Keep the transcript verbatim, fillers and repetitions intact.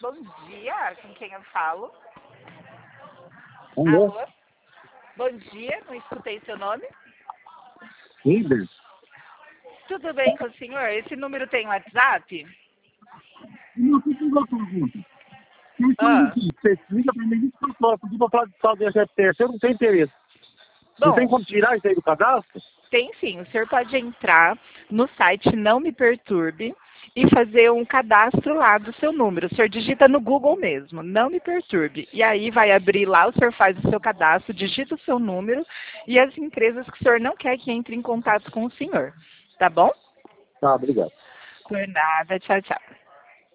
Bom dia, com quem eu falo? Alô? Alô? Bom dia, não escutei seu nome. Líder? Tudo bem com o senhor? Esse número tem WhatsApp? Não, tem que uma pergunta. Quem faz Ah, aqui? Você liga pra mim vinte e quatro horas, pedir pra falar de tal de F P S, eu não tenho interesse. Não tem bom, como tirar isso aí do cadastro? tem sim. O senhor pode entrar no site Não Me Perturbe e fazer um cadastro lá do seu número. O senhor digita no Google mesmo, Não Me Perturbe. E aí vai abrir lá, o senhor faz o seu cadastro, digita o seu número e as empresas que o senhor não quer que entre em contato com o senhor. Tá bom? Tá, obrigado. Por nada. Tchau, tchau.